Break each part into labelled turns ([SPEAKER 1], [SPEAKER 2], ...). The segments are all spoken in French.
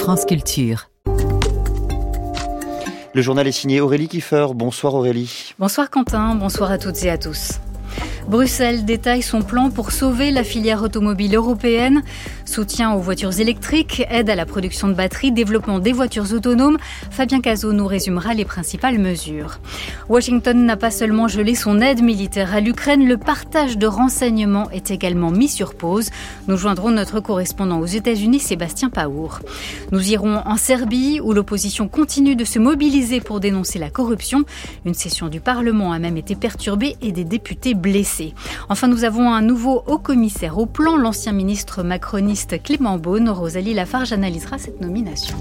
[SPEAKER 1] France Culture.
[SPEAKER 2] Le journal est signé Aurélie Kiefer. Bonsoir Aurélie.
[SPEAKER 3] Bonsoir Quentin, bonsoir à toutes et à tous. Bruxelles détaille son plan pour sauver la filière automobile européenne. Soutien aux voitures électriques, aide à la production de batteries, développement des voitures autonomes. Fabien Cazot nous résumera les principales mesures. Washington n'a pas seulement gelé son aide militaire à l'Ukraine, le partage de renseignements est également mis sur pause. Nous joindrons notre correspondant aux États-Unis, Sébastien Paour. Nous irons en Serbie, où l'opposition continue de se mobiliser pour dénoncer la corruption. Une session du Parlement a même été perturbée et des députés blessés. Enfin, nous avons un nouveau haut-commissaire au plan, l'ancien ministre macroniste Clément Beaune. Rosalie Lafarge analysera cette nomination.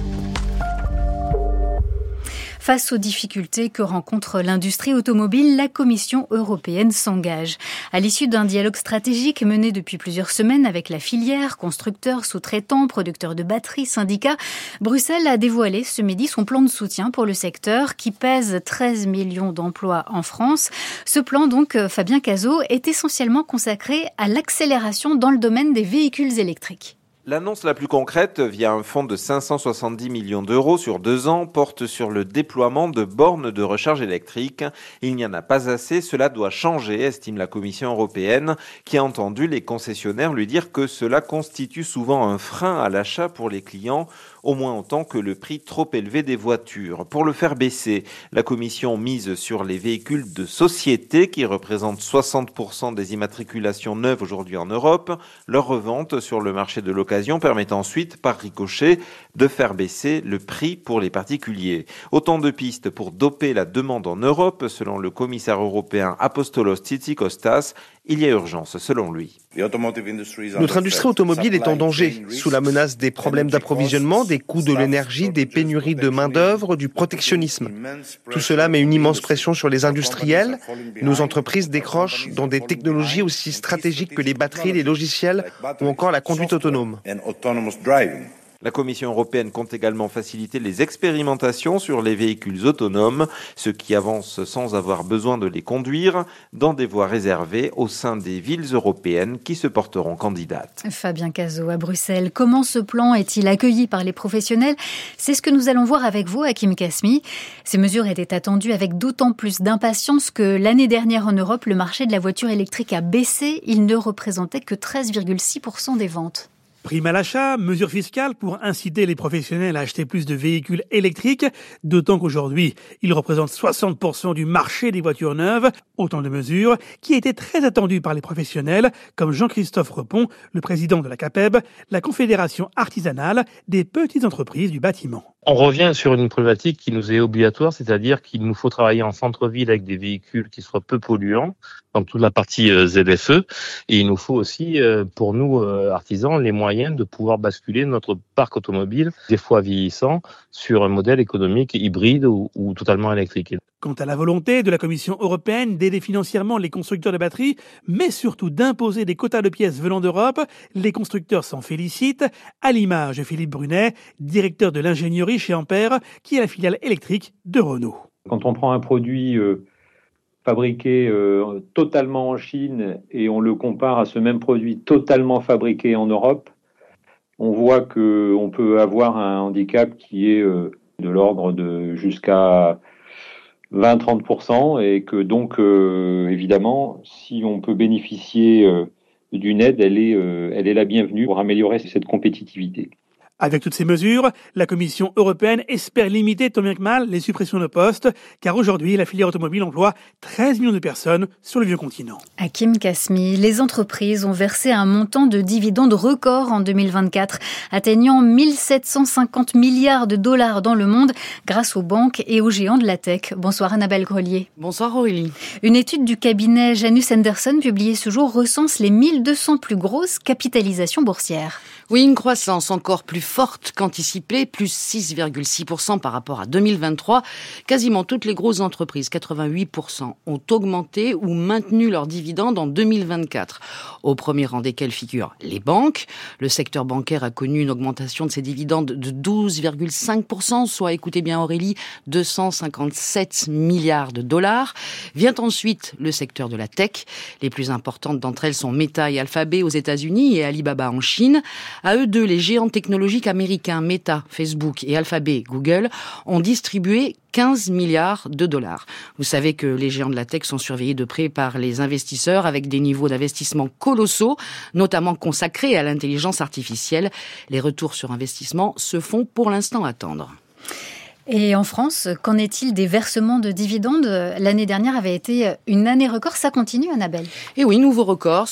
[SPEAKER 3] Face aux difficultés que rencontre l'industrie automobile, la Commission européenne s'engage. À l'issue d'un dialogue stratégique mené depuis plusieurs semaines avec la filière, constructeurs, sous-traitants, producteurs de batteries, syndicats, Bruxelles a dévoilé ce midi son plan de soutien pour le secteur qui pèse 13 millions d'emplois en France. Ce plan, donc, Fabien Cazot, est essentiellement consacré à l'accélération dans le domaine des véhicules électriques.
[SPEAKER 4] L'annonce la plus concrète, via un fonds de 570 millions d'euros sur 2 ans, porte sur le déploiement de bornes de recharge électrique. Il n'y en a pas assez, cela doit changer, estime la Commission européenne, qui a entendu les concessionnaires lui dire que cela constitue souvent un frein à l'achat pour les clients, au moins autant que le prix trop élevé des voitures. Pour le faire baisser, la Commission mise sur les véhicules de société qui représentent 60% des immatriculations neuves aujourd'hui en Europe. Leur revente sur le marché de l'occasion permet ensuite, par ricochet, de faire baisser le prix pour les particuliers. Autant de pistes pour doper la demande en Europe, selon le commissaire européen Apostolos Tzitzikostas. Il y a urgence, selon lui.
[SPEAKER 5] Notre industrie automobile est en danger, sous la menace des problèmes d'approvisionnement, des coûts de l'énergie, des pénuries de main-d'œuvre, du protectionnisme. Tout cela met une immense pression sur les industriels. Nos entreprises décrochent dans des technologies aussi stratégiques que les batteries, les logiciels ou encore la conduite autonome.
[SPEAKER 4] La Commission européenne compte également faciliter les expérimentations sur les véhicules autonomes, ceux qui avancent sans avoir besoin de les conduire, dans des voies réservées au sein des villes européennes qui se porteront candidates.
[SPEAKER 3] Fabien Cazot à Bruxelles. Comment ce plan est-il accueilli par les professionnels ? C'est ce que nous allons voir avec vous, Hakim Kasmi. Ces mesures étaient attendues avec d'autant plus d'impatience que l'année dernière en Europe, le marché de la voiture électrique a baissé. Il ne représentait que 13,6% des ventes.
[SPEAKER 6] Prime à l'achat, mesures fiscales pour inciter les professionnels à acheter plus de véhicules électriques, d'autant qu'aujourd'hui, ils représentent 60% du marché des voitures neuves. Autant de mesures qui étaient très attendues par les professionnels, comme Jean-Christophe Repon, le président de la CAPEB, la Confédération artisanale des petites entreprises du bâtiment.
[SPEAKER 7] On revient sur une problématique qui nous est obligatoire, c'est-à-dire qu'il nous faut travailler en centre-ville avec des véhicules qui soient peu polluants, donc toute la partie ZFE, et il nous faut aussi, pour nous artisans, les moyens de pouvoir basculer notre parc automobile, des fois vieillissant, sur un modèle économique hybride ou totalement électrique.
[SPEAKER 6] Quant à la volonté de la Commission européenne d'aider financièrement les constructeurs de batteries, mais surtout d'imposer des quotas de pièces venant d'Europe, les constructeurs s'en félicitent, à l'image de Philippe Brunet, directeur de l'ingénierie chez Ampère, qui est la filiale électrique de Renault.
[SPEAKER 8] Quand on prend un produit fabriqué totalement en Chine et on le compare à ce même produit totalement fabriqué en Europe, on voit qu'on peut avoir un handicap qui est de l'ordre de jusqu'à 20-30%, et que donc, évidemment, si on peut bénéficier d'une aide, elle est la bienvenue pour améliorer cette compétitivité.
[SPEAKER 6] Avec toutes ces mesures, la Commission européenne espère limiter tant bien que mal les suppressions de postes, car aujourd'hui, la filière automobile emploie 13 millions de personnes sur le vieux continent.
[SPEAKER 3] Hakim Kasmi, les entreprises ont versé un montant de dividendes record en 2024, atteignant 1 750 milliards de dollars dans le monde grâce aux banques et aux géants de la tech. Bonsoir Annabelle Grelier.
[SPEAKER 9] Bonsoir Aurélie.
[SPEAKER 3] Une étude du cabinet Janus Henderson publiée ce jour recense les 1200 plus grosses capitalisations boursières.
[SPEAKER 9] Oui, une croissance encore plus forte qu'anticipée, plus 6,6% par rapport à 2023. Quasiment toutes les grosses entreprises, 88%, ont augmenté ou maintenu leurs dividendes en 2024. Au premier rang desquels figurent les banques. Le secteur bancaire a connu une augmentation de ses dividendes de 12,5%, soit, écoutez bien Aurélie, 257 milliards de dollars. Vient ensuite le secteur de la tech. Les plus importantes d'entre elles sont Meta et Alphabet aux États-Unis et Alibaba en Chine. À eux deux, les géants technologiques publics américains Meta, Facebook et Alphabet, Google, ont distribué 15 milliards de dollars. Vous savez que les géants de la tech sont surveillés de près par les investisseurs avec des niveaux d'investissement colossaux, notamment consacrés à l'intelligence artificielle. Les retours sur investissement se font pour l'instant attendre.
[SPEAKER 3] Et en France, qu'en est-il des versements de dividendes ? L'année dernière avait été une année record. Ça continue, Annabelle ?
[SPEAKER 9] Et oui, nouveau record,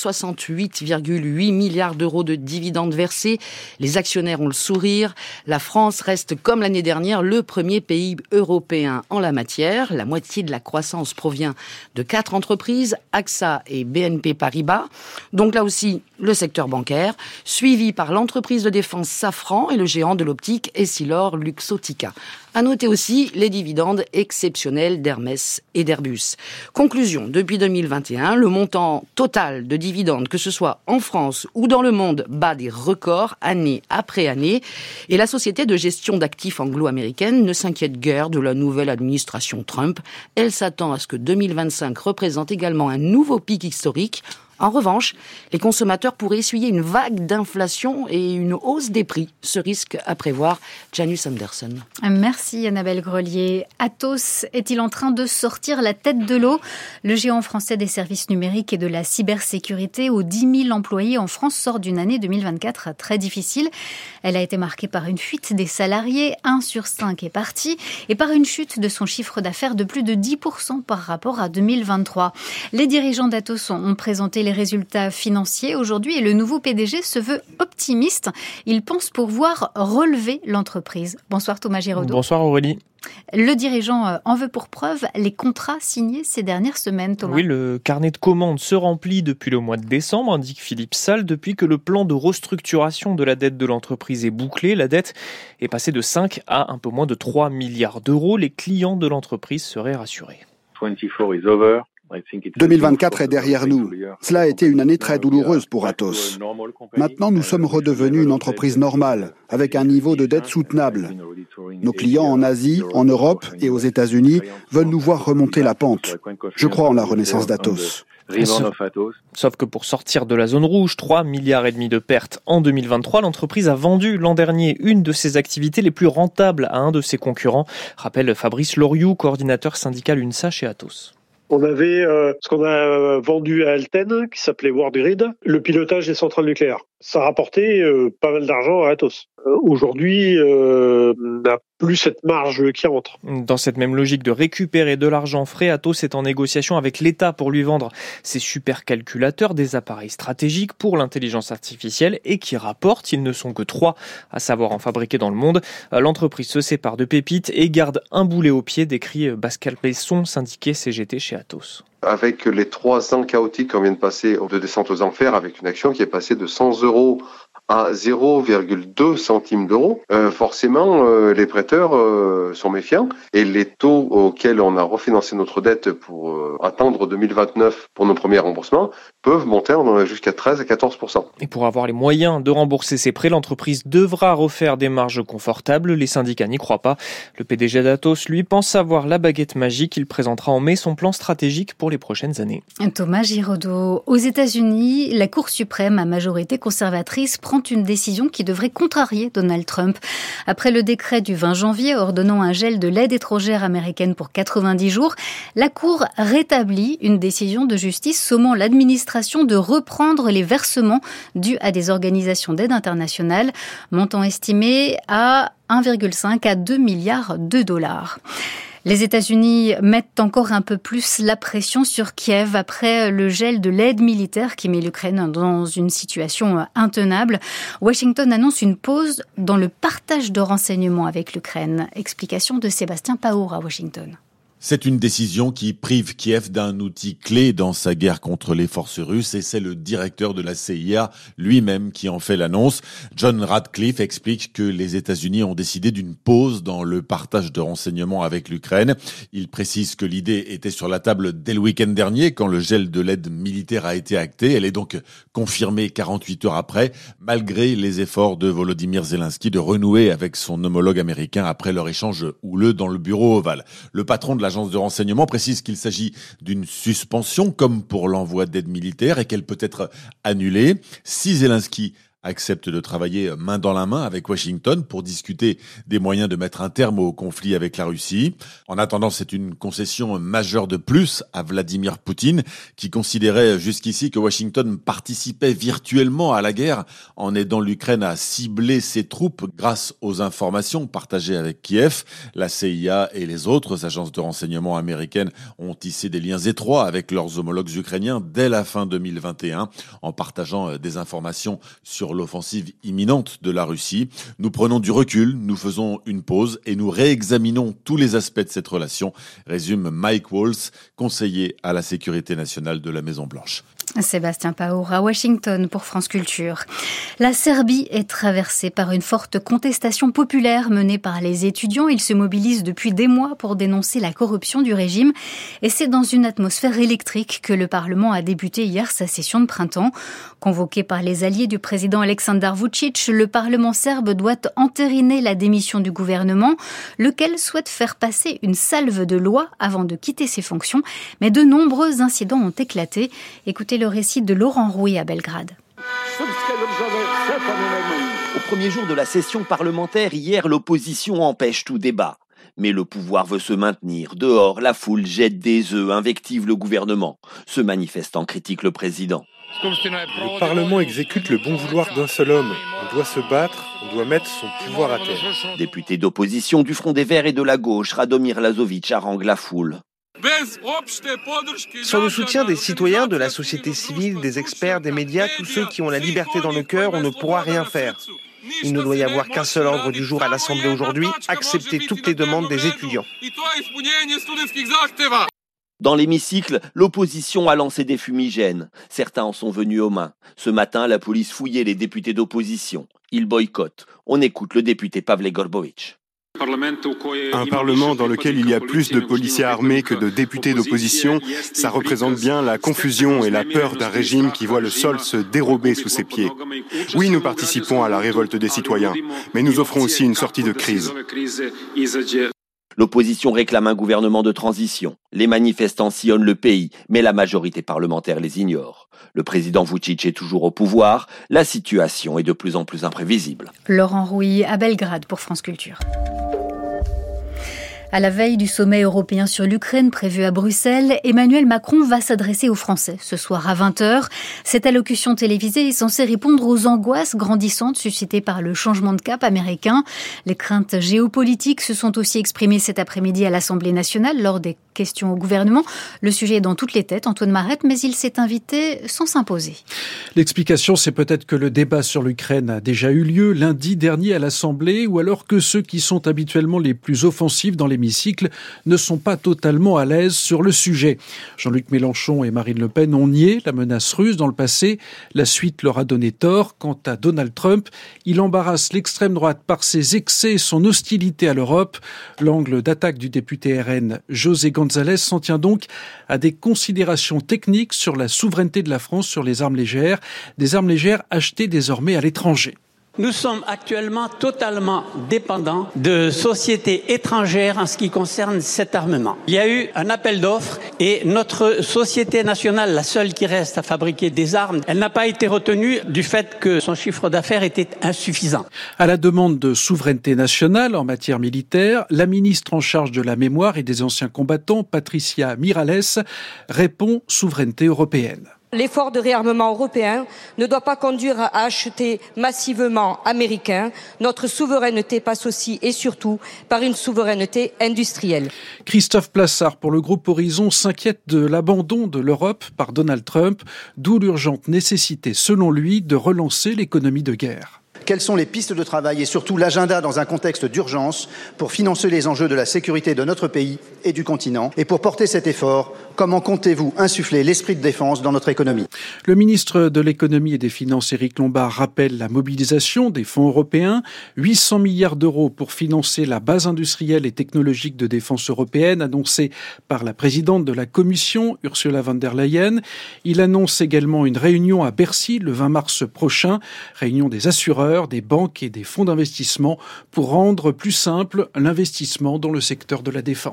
[SPEAKER 9] 68,8 milliards d'euros de dividendes versés. Les actionnaires ont le sourire. La France reste, comme l'année dernière, le premier pays européen en la matière. La moitié de la croissance provient de 4 entreprises, AXA et BNP Paribas. Donc là aussi, le secteur bancaire, suivi par l'entreprise de défense Safran et le géant de l'optique Essilor-Luxottica. À noter aussi les dividendes exceptionnels d'Hermès et d'Airbus. Conclusion, depuis 2021, le montant total de dividendes, que ce soit en France ou dans le monde, bat des records année après année. Et la société de gestion d'actifs anglo-américaine ne s'inquiète guère de la nouvelle administration Trump. Elle s'attend à ce que 2025 représente également un nouveau pic historique. En revanche, les consommateurs pourraient essuyer une vague d'inflation et une hausse des prix. Ce risque à prévoir. Janus Anderson.
[SPEAKER 3] Merci Annabelle Grelier. Atos est-il en train de sortir la tête de l'eau ? Le géant français des services numériques et de la cybersécurité aux 10 000 employés en France sort d'une année 2024 très difficile. Elle a été marquée par une fuite des salariés, 1 sur 5 est parti, et par une chute de son chiffre d'affaires de plus de 10% par rapport à 2023. Les dirigeants d'Atos ont présenté les résultats financiers aujourd'hui et le nouveau PDG se veut optimiste. Il pense pouvoir relever l'entreprise. Bonsoir Thomas Giraudot.
[SPEAKER 1] Bonsoir Aurélie.
[SPEAKER 3] Le dirigeant en veut pour preuve les contrats signés ces dernières semaines, Thomas.
[SPEAKER 1] Oui, le carnet de commandes se remplit depuis le mois de décembre, indique Philippe Salle, depuis que le plan de restructuration de la dette de l'entreprise est bouclé. La dette est passée de 5 à un peu moins de 3 milliards d'euros. Les clients de l'entreprise seraient rassurés.
[SPEAKER 10] 2024 est derrière nous. Cela a été une année très douloureuse pour Atos. Maintenant, nous sommes redevenus une entreprise normale, avec un niveau de dette soutenable. Nos clients en Asie, en Europe et aux États-Unis veulent nous voir remonter la pente. Je crois en la renaissance d'Atos.
[SPEAKER 1] Sauf que pour sortir de la zone rouge, 3,5 milliards de pertes en 2023, l'entreprise a vendu l'an dernier une de ses activités les plus rentables à un de ses concurrents, rappelle Fabrice Loriou, coordinateur syndical UNSA chez Atos.
[SPEAKER 11] On avait ce qu'on a vendu à Alten, qui s'appelait WorldGrid, le pilotage des centrales nucléaires. Ça rapportait pas mal d'argent à Atos. Aujourd'hui, on n'a plus cette marge qui rentre.
[SPEAKER 1] Dans cette même logique de récupérer de l'argent frais, Atos est en négociation avec l'État pour lui vendre ses supercalculateurs, des appareils stratégiques pour l'intelligence artificielle et qui rapportent. Ils ne sont que 3 à savoir en fabriquer dans le monde. L'entreprise se sépare de pépites et garde un boulet au pied, décrit Pascal Besson, syndiqué CGT chez Atos.
[SPEAKER 12] Avec les 3 ans chaotiques qu'on vient de passer de descente aux enfers, avec une action qui est passée de 100 € à 0,2 centimes d'euros, forcément les prêteurs sont méfiants et les taux auxquels on a refinancé notre dette pour attendre 2029 pour nos premiers remboursements peuvent monter jusqu'à 13 à 14%.
[SPEAKER 1] Et pour avoir les moyens de rembourser ses prêts, l'entreprise devra refaire des marges confortables. Les syndicats n'y croient pas. Le PDG d'Atos, lui, pense avoir la baguette magique. Il présentera en mai son plan stratégique pour les prochaines années.
[SPEAKER 3] Thomas Giraudot. Aux États-Unis, la Cour suprême à majorité conservatrice prend une décision qui devrait contrarier Donald Trump. Après le décret du 20 janvier ordonnant un gel de l'aide étrangère américaine pour 90 jours, la Cour rétablit une décision de justice sommant l'administration de reprendre les versements dus à des organisations d'aide internationale, montant estimé à 1,5 à 2 milliards de dollars. Les États-Unis mettent encore un peu plus la pression sur Kiev après le gel de l'aide militaire qui met l'Ukraine dans une situation intenable. Washington annonce une pause dans le partage de renseignements avec l'Ukraine. Explication de Sébastien Paour à Washington.
[SPEAKER 13] C'est une décision qui prive Kiev d'un outil clé dans sa guerre contre les forces russes et c'est le directeur de la CIA lui-même qui en fait l'annonce. John Radcliffe explique que les États-Unis ont décidé d'une pause dans le partage de renseignements avec l'Ukraine. Il précise que l'idée était sur la table dès le week-end dernier quand le gel de l'aide militaire a été acté. Elle est donc confirmée 48 heures après, malgré les efforts de Volodymyr Zelensky de renouer avec son homologue américain après leur échange houleux dans le bureau ovale. Le patron de l'agence de renseignement précise qu'il s'agit d'une suspension comme pour l'envoi d'aide militaire et qu'elle peut être annulée si Zelensky accepte de travailler main dans la main avec Washington pour discuter des moyens de mettre un terme au conflit avec la Russie. En attendant, c'est une concession majeure de plus à Vladimir Poutine, qui considérait jusqu'ici que Washington participait virtuellement à la guerre en aidant l'Ukraine à cibler ses troupes grâce aux informations partagées avec Kiev. La CIA et les autres agences de renseignement américaines ont tissé des liens étroits avec leurs homologues ukrainiens dès la fin 2021 en partageant des informations sur l'offensive imminente de la Russie. Nous prenons du recul, nous faisons une pause et nous réexaminons tous les aspects de cette relation, résume Mike Waltz, conseiller à la sécurité nationale de la Maison-Blanche.
[SPEAKER 3] Sébastien Paour à Washington pour France Culture. La Serbie est traversée par une forte contestation populaire menée par les étudiants. Ils se mobilisent depuis des mois pour dénoncer la corruption du régime. Et c'est dans une atmosphère électrique que le Parlement a débuté hier sa session de printemps. Convoqué par les alliés du président Aleksandar Vučić, le Parlement serbe doit entériner la démission du gouvernement, lequel souhaite faire passer une salve de lois avant de quitter ses fonctions. Mais de nombreux incidents ont éclaté. Écoutez le récit de Laurent Rouy à Belgrade.
[SPEAKER 14] Au premier jour de la session parlementaire, hier, l'opposition empêche tout débat. Mais le pouvoir veut se maintenir. Dehors, la foule jette des œufs, invective le gouvernement. Ce manifestant critique le président.
[SPEAKER 15] Le Parlement exécute le bon vouloir d'un seul homme. On doit se battre, on doit mettre son pouvoir à terre.
[SPEAKER 14] Député d'opposition du Front des Verts et de la gauche, Radomir Lazović harangue la foule.
[SPEAKER 5] Sans le soutien des citoyens, de la société civile, des experts, des médias, tous ceux qui ont la liberté dans le cœur, on ne pourra rien faire. Il ne doit y avoir qu'un seul ordre du jour à l'Assemblée aujourd'hui, accepter toutes les demandes des étudiants.
[SPEAKER 14] Dans l'hémicycle, l'opposition a lancé des fumigènes. Certains en sont venus aux mains. Ce matin, la police fouillait les députés d'opposition. Ils boycottent. On écoute le député Pavle Gorbović.
[SPEAKER 16] Un parlement dans lequel il y a plus de policiers armés que de députés d'opposition, ça représente bien la confusion et la peur d'un régime qui voit le sol se dérober sous ses pieds. Oui, nous participons à la révolte des citoyens, mais nous offrons aussi une sortie de crise.
[SPEAKER 14] L'opposition réclame un gouvernement de transition. Les manifestants sillonnent le pays, mais la majorité parlementaire les ignore. Le président Vučić est toujours au pouvoir. La situation est de plus en plus imprévisible.
[SPEAKER 3] Laurent Rouy à Belgrade pour France Culture. À la veille du sommet européen sur l'Ukraine prévu à Bruxelles, Emmanuel Macron va s'adresser aux Français ce soir à 20h. Cette allocution télévisée est censée répondre aux angoisses grandissantes suscitées par le changement de cap américain. Les craintes géopolitiques se sont aussi exprimées cet après-midi à l'Assemblée nationale lors des questions au gouvernement. Le sujet est dans toutes les têtes, Antoine Marette, mais il s'est invité sans s'imposer.
[SPEAKER 17] L'explication, c'est peut-être que le débat sur l'Ukraine a déjà eu lieu lundi dernier à l'Assemblée, ou alors que ceux qui sont habituellement les plus offensifs dans l'hémicycle ne sont pas totalement à l'aise sur le sujet. Jean-Luc Mélenchon et Marine Le Pen ont nié la menace russe dans le passé. La suite leur a donné tort. Quant à Donald Trump, il embarrasse l'extrême droite par ses excès et son hostilité à l'Europe. L'angle d'attaque du député RN José González s'en tient donc à des considérations techniques sur la souveraineté de la France sur les armes légères, des armes légères achetées désormais à l'étranger.
[SPEAKER 18] Nous sommes actuellement totalement dépendants de sociétés étrangères en ce qui concerne cet armement. Il y a eu un appel d'offres et notre société nationale, la seule qui reste à fabriquer des armes, elle n'a pas été retenue du fait que son chiffre d'affaires était insuffisant.
[SPEAKER 17] À la demande de souveraineté nationale en matière militaire, la ministre en charge de la mémoire et des anciens combattants, Patricia Miralles, répond souveraineté européenne.
[SPEAKER 19] L'effort de réarmement européen ne doit pas conduire à acheter massivement américain. Notre souveraineté passe aussi et surtout par une souveraineté industrielle.
[SPEAKER 17] Christophe Plassard pour le groupe Horizon s'inquiète de l'abandon de l'Europe par Donald Trump, d'où l'urgente nécessité, selon lui, de relancer l'économie de guerre.
[SPEAKER 20] Quelles sont les pistes de travail et surtout l'agenda dans un contexte d'urgence pour financer les enjeux de la sécurité de notre pays et du continent? Et pour porter cet effort, comment comptez-vous insuffler l'esprit de défense dans notre économie?
[SPEAKER 17] Le ministre de l'économie et des finances, Éric Lombard, rappelle la mobilisation des fonds européens. 800 milliards d'euros pour financer la base industrielle et technologique de défense européenne, annoncée par la présidente de la Commission, Ursula von der Leyen. Il annonce également une réunion à Bercy le 20 mars prochain, réunion des assureurs, des banques et des fonds d'investissement pour rendre plus simple l'investissement dans le secteur de la défense.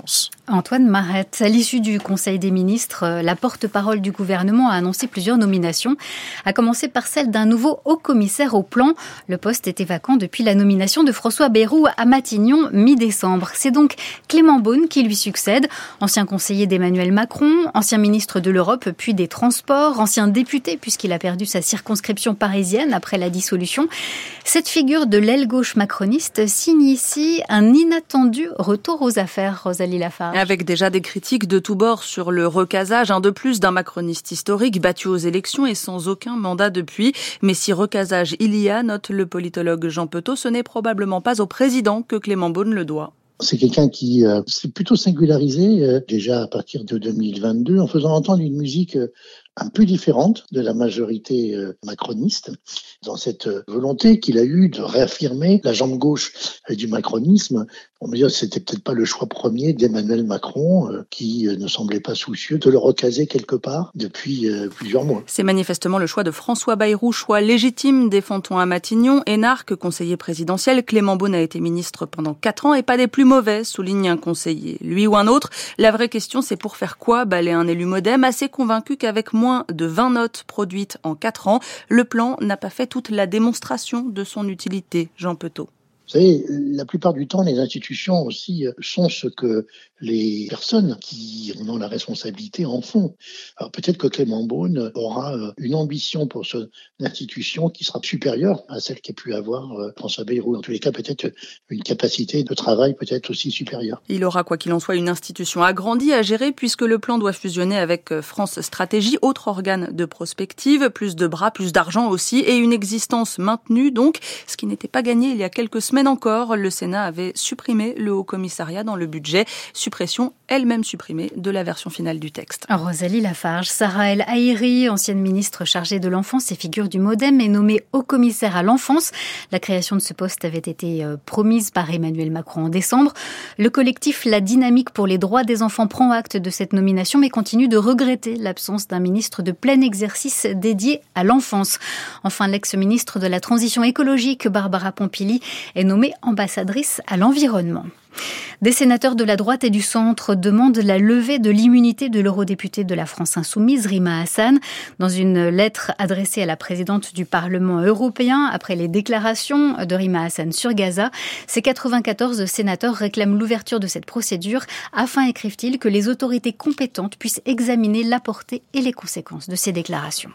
[SPEAKER 3] Antoine Marette. À l'issue du Conseil des ministres, la porte-parole du gouvernement a annoncé plusieurs nominations, à commencer par celle d'un nouveau haut-commissaire au plan. Le poste était vacant depuis la nomination de François Bayrou à Matignon mi-décembre. C'est donc Clément Beaune qui lui succède, ancien conseiller d'Emmanuel Macron, ancien ministre de l'Europe puis des Transports, ancien député puisqu'il a perdu sa circonscription parisienne après la dissolution. Cette figure de l'aile gauche macroniste signe ici un inattendu retour aux affaires, Rosalie Lafarge.
[SPEAKER 21] Avec déjà des critiques de tous bords sur le recasage, un de plus d'un macroniste historique battu aux élections et sans aucun mandat depuis. Mais si recasage il y a, note le politologue Jean Petot, ce n'est probablement pas au président que Clément Beaune le doit.
[SPEAKER 22] C'est quelqu'un qui s'est plutôt singularisé déjà à partir de 2022 en faisant entendre une musique un peu différente de la majorité macroniste, dans cette volonté qu'il a eue de réaffirmer la jambe gauche du macronisme. On me dit que c'était peut-être pas le choix premier d'Emmanuel Macron, qui ne semblait pas soucieux de le recaser quelque part depuis plusieurs mois.
[SPEAKER 21] C'est manifestement le choix de François Bayrou, choix légitime, défend-on à Matignon. Énarque, conseiller présidentiel, Clément Beaune a été ministre pendant 4 ans et pas des plus mauvais, souligne un conseiller. Lui ou un autre, la vraie question c'est pour faire quoi balayer un élu modem assez convaincu qu'avec moins de 20 notes produites en 4 ans, le plan n'a pas fait toute la démonstration de son utilité. Jean Petot.
[SPEAKER 22] Vous savez, la plupart du temps, les institutions aussi sont ce que les personnes qui en ont la responsabilité en font. Alors peut-être que Clément Beaune aura une ambition pour son institution qui sera supérieure à celle qu'a pu avoir François Bayrou. En tous les cas, peut-être une capacité de travail peut-être aussi supérieure.
[SPEAKER 21] Il aura, quoi qu'il en soit, une institution agrandie à gérer puisque le plan doit fusionner avec France Stratégie, autre organe de prospective, plus de bras, plus d'argent aussi et une existence maintenue donc, ce qui n'était pas gagné il y a quelques semaines encore. Le Sénat avait supprimé le Haut-Commissariat dans le budget, suppression elle-même supprimée de la version finale du texte.
[SPEAKER 3] Rosalie Lafarge, Sarah El Haïry, ancienne ministre chargée de l'enfance et figure du MoDem, est nommée haut-commissaire à l'enfance. La création de ce poste avait été promise par Emmanuel Macron en décembre. Le collectif La Dynamique pour les droits des enfants prend acte de cette nomination mais continue de regretter l'absence d'un ministre de plein exercice dédié à l'enfance. Enfin, l'ex-ministre de la Transition écologique, Barbara Pompili, est nommée ambassadrice à l'environnement. Des sénateurs de la droite et du centre demandent la levée de l'immunité de l'eurodéputée de la France insoumise, Rima Hassan. Dans une lettre adressée à la présidente du Parlement européen, après les déclarations de Rima Hassan sur Gaza, ces 94 sénateurs réclament l'ouverture de cette procédure afin, écrivent-ils, que les autorités compétentes puissent examiner la portée et les conséquences de ces déclarations.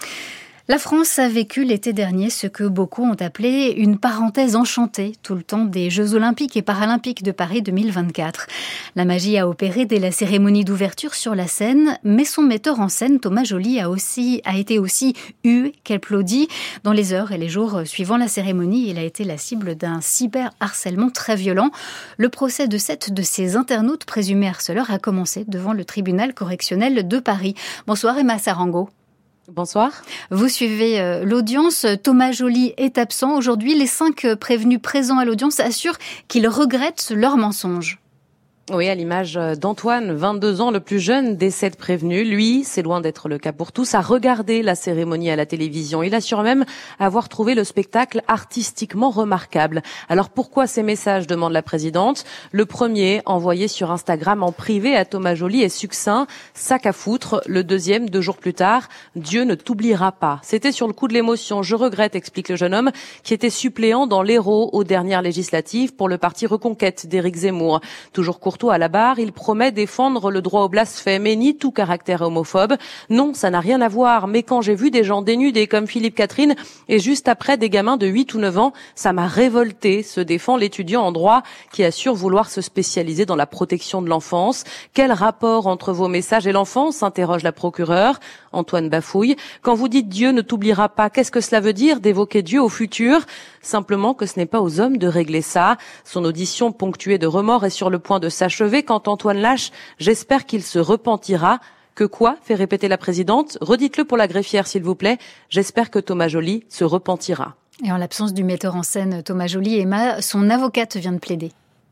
[SPEAKER 3] La France a vécu l'été dernier ce que beaucoup ont appelé une parenthèse enchantée tout le temps des Jeux Olympiques et Paralympiques de Paris 2024. La magie a opéré dès la cérémonie d'ouverture sur la scène, mais son metteur en scène, Thomas Joly, a été aussi hué qu'applaudi. Dans les heures et les jours suivant la cérémonie, il a été la cible d'un cyberharcèlement très violent. Le procès de 7 de ces internautes présumés harceleurs a commencé devant le tribunal correctionnel de Paris. Bonsoir Emma Sarango.
[SPEAKER 23] Bonsoir.
[SPEAKER 3] Vous suivez l'audience. Thomas Joly est absent. Aujourd'hui, les 5 prévenus présents à l'audience assurent qu'ils regrettent leurs mensonges.
[SPEAKER 23] Oui, à l'image d'Antoine, 22 ans, le plus jeune des 7 prévenus. Lui, c'est loin d'être le cas pour tous, a regardé la cérémonie à la télévision. Il assure même avoir trouvé le spectacle artistiquement remarquable. Alors pourquoi ces messages, demande la présidente. Le premier, envoyé sur Instagram en privé à Thomas Joly, est succinct, sac à foutre. Le deuxième, 2 jours plus tard, Dieu ne t'oubliera pas. C'était sur le coup de l'émotion. Je regrette, explique le jeune homme, qui était suppléant dans l'Hérault aux dernières législatives pour le parti Reconquête d'Éric Zemmour. Toujours courtois à la barre, il promet défendre le droit au blasphème et nie tout caractère homophobe. Non, ça n'a rien à voir, mais quand j'ai vu des gens dénudés comme Philippe Catherine et juste après des gamins de 8 ou 9 ans, ça m'a révolté, se défend l'étudiant en droit qui assure vouloir se spécialiser dans la protection de l'enfance. Quel rapport entre vos messages et l'enfance, s'interroge la procureure. Antoine bafouille. Quand vous dites Dieu ne t'oubliera pas, qu'est-ce que cela veut dire d'évoquer Dieu au futur? Simplement que ce n'est pas aux hommes de régler ça. Son audition ponctuée de remords est sur le point de s'achever quand Antoine lâche « J'espère qu'il se repentira ». Que quoi? Fait répéter la présidente. Redites-le pour la greffière, s'il vous plaît. J'espère que Thomas Joly se repentira.
[SPEAKER 3] Et en l'absence du metteur en scène Thomas Joly, Emma, son avocate vient de plaider.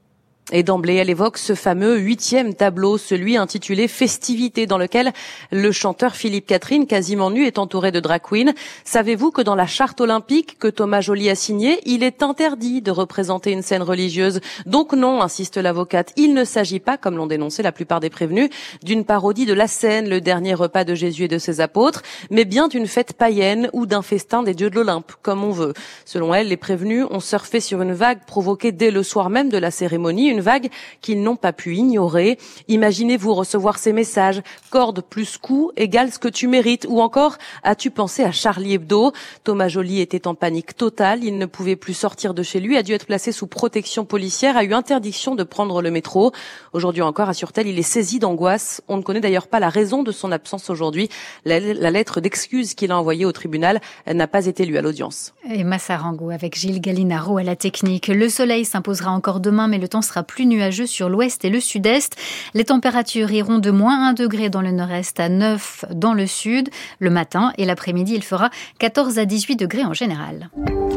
[SPEAKER 23] Et d'emblée, elle évoque ce fameux 8e tableau, celui intitulé Festivités, dans lequel le chanteur Philippe Catherine, quasiment nu, est entouré de drag queens. Savez-vous que dans la charte olympique que Thomas Joly a signée, il est interdit de représenter une scène religieuse? Donc non, insiste l'avocate, il ne s'agit pas, comme l'ont dénoncé la plupart des prévenus, d'une parodie de la scène, le dernier repas de Jésus et de ses apôtres, mais bien d'une fête païenne ou d'un festin des dieux de l'Olympe, comme on veut. Selon elle, les prévenus ont surfé sur une vague provoquée dès le soir même de la cérémonie, une vague qu'ils n'ont pas pu ignorer. Imaginez-vous recevoir ces messages: corde plus cou égale ce que tu mérites, ou encore as-tu pensé à Charlie Hebdo? Thomas Joly était en panique totale, il ne pouvait plus sortir de chez lui, a dû être placé sous protection policière, a eu interdiction de prendre le métro. Aujourd'hui encore, assure-t-elle, il est saisi d'angoisse. On ne connaît d'ailleurs pas la raison de son absence aujourd'hui. La lettre d'excuse qu'il a envoyée au tribunal n'a pas été lue à l'audience.
[SPEAKER 3] Et Massarango avec Gilles Gallinaro à la technique. Le soleil s'imposera encore demain, mais le temps sera plus nuageux sur l'ouest et le sud-est. Les températures iront de -1 degré dans le nord-est à 9 dans le sud. Le matin et l'après-midi, il fera 14 à 18 degrés en général.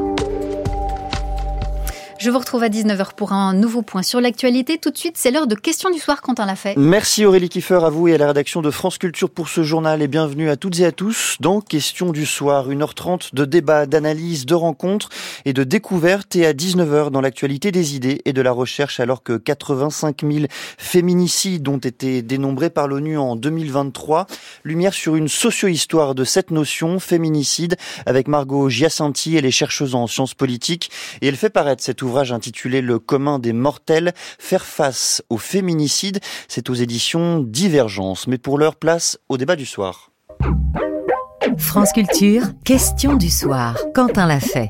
[SPEAKER 3] Je vous retrouve à 19h pour un nouveau point sur l'actualité. Tout de suite, c'est l'heure de questions du soir, Quentin Lafay.
[SPEAKER 2] Merci Aurélie Kiefer, à vous et à la rédaction de France Culture pour ce journal, et bienvenue à toutes et à tous dans Questions du soir. 1h30 de débat, d'analyse, de rencontres et de découvertes, et à 19h dans l'actualité des idées et de la recherche, alors que 85 000 féminicides ont été dénombrés par l'ONU en 2023. Lumière sur une socio-histoire de cette notion, féminicide, avec Margot Giacinti, elle est chercheuse en sciences politiques, et elle fait paraître cet ouvrage intitulé Le commun des mortels, faire face au féminicide. C'est aux éditions Divergence. Mais pour l'heure, place au débat du soir.
[SPEAKER 4] France Culture, question du soir. Quentin Lafay.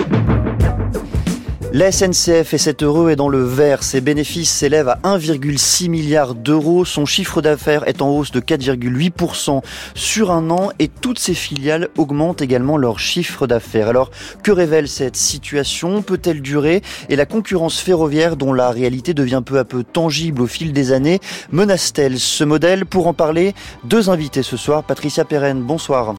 [SPEAKER 2] La SNCF est 7 heureux et dans le vert. Ses bénéfices s'élèvent à 1,6 milliard d'euros. Son chiffre d'affaires est en hausse de 4,8% sur un an, et toutes ses filiales augmentent également leur chiffre d'affaires. Alors, que révèle cette situation? Peut-elle durer? Et la concurrence ferroviaire, dont la réalité devient peu à peu tangible au fil des années, menace-t-elle ce modèle? Pour en parler, deux invités ce soir. Patricia Perren, bonsoir.